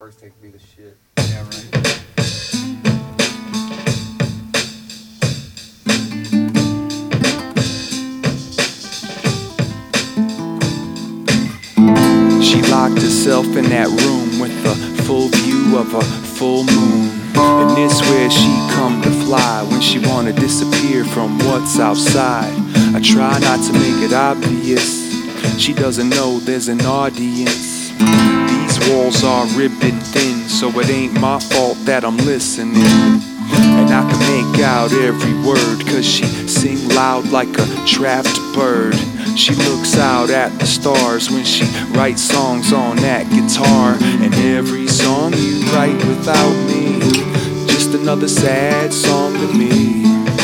first take be the shit. Yeah, right. She locked herself in that room with a full view of a full moon. And this where she come to fly when she wanna disappear from what's outside. I try not to make it obvious. She doesn't know there's an audience. These walls are ribbon thin, so it ain't my fault that I'm listening. And I can make out every word, cause she sing loud like a trapped bird. She looks out at the stars when she writes songs on that guitar. And every song you write without me, just another sad song to me.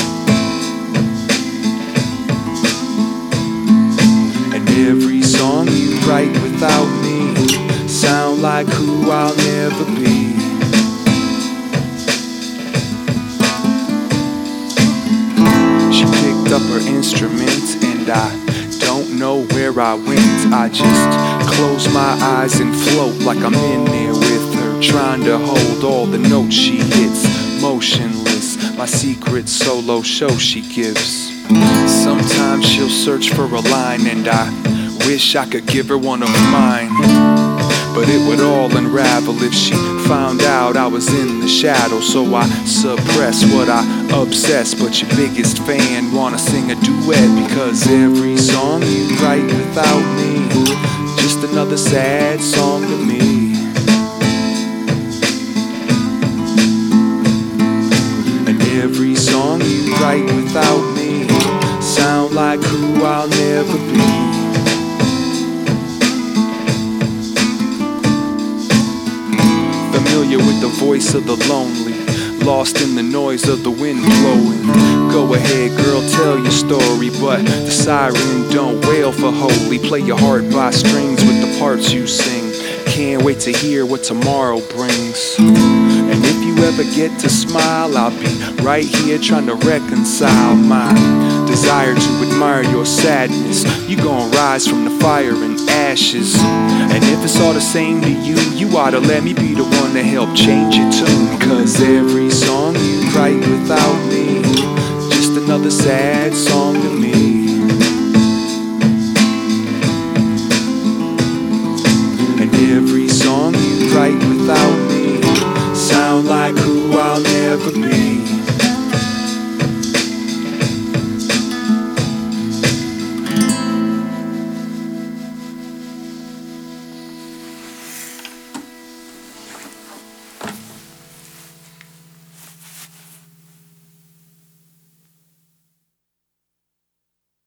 And every song you write without me sound like who I'll never be. She picked up her instrument and I don't know where I went. I just close my eyes and float like I'm in there with her, trying to hold all the notes she hits, motionless, my secret solo show she gives. Sometimes she'll search for a line and I wish I could give her one of mine, but it would all unravel if she found out I was in the shadow. So I suppress what I obsess, but your biggest fan wanna sing a duet, because every song you write without me, just another sad song to me. And every song you write without me sound like who I'll never be. Familiar with the voice of the lonely, lost in the noise of the wind blowing. Go ahead, girl, tell your story, but the siren don't wail for holy. Play your heart by strings with the parts you sing. Can't wait to hear what tomorrow brings. And if you ever get to smile, I'll be right here trying to reconcile my desire to admire your sadness. You gon' rise from the fire and ashes. And if it's all the same to you, you oughta let me be the one to help change your tune. Cause every song you write without me, just another sad song to me. And every song you write without me sound like who I'll never be.